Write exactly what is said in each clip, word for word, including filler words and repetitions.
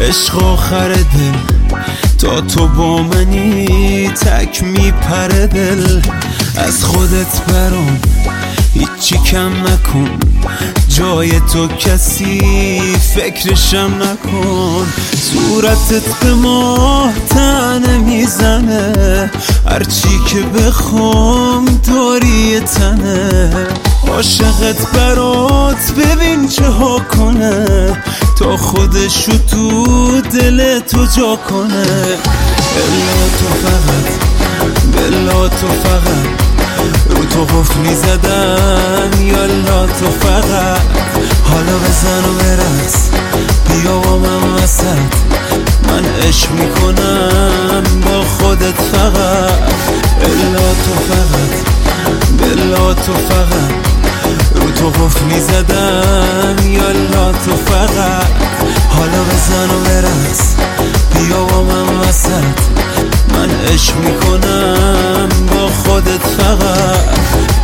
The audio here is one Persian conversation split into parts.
عشق آخر دل تا تو با منی تک میپره دل. از خودت برام هیچی کم نکن، جای تو کسی فکرشم نکن. صورتت به ماه تنه میزنه، هرچی که بخوام داری تنه. عاشقت برات ببین چه ها کنه، تا خودشو تو دل تو جا کنه. بلا تو فقط، بلا تو فقط رو تو قفل میزدم، یالا تو فقط حالا بزن و برقص، بیا با من وسط، من عشق میکنم با خودت فقط. بلا تو فقط، بلا تو فقط رو تو قفل میزدم، یالا تو فقط حالا بزن و برقص، بیا با من وسط، من عشق میکنم با خودت فقط.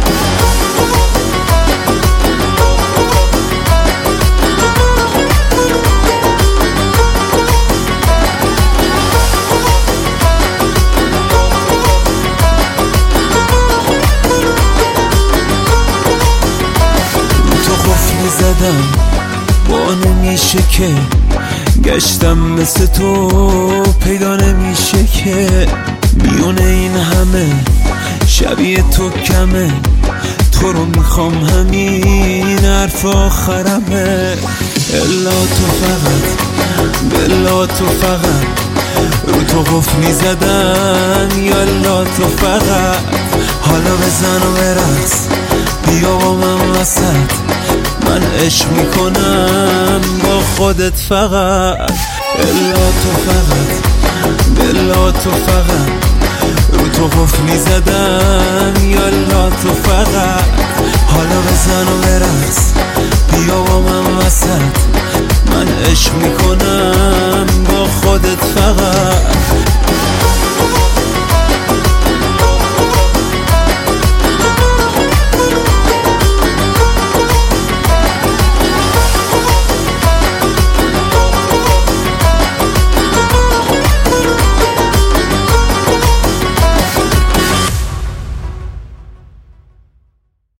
زدم با نمیشه که گشتم مثل تو پیدا نمیشه که میونه این همه شبیه تو کمه. تو رو میخوام همین حرف آخرمه. الا تو فقط، بلا تو فقط رو تو قفل میزدم، یالا تو فقط حالا بزن و برقص، بیا با من وسط، من عشق میکنم با خودت فقط. بلا تو فقط، بلا تو فقط رو تو قفل میزدم، یالا تو فقط حالا بزن و برقص، بیا با من وسط، من عشق میکنم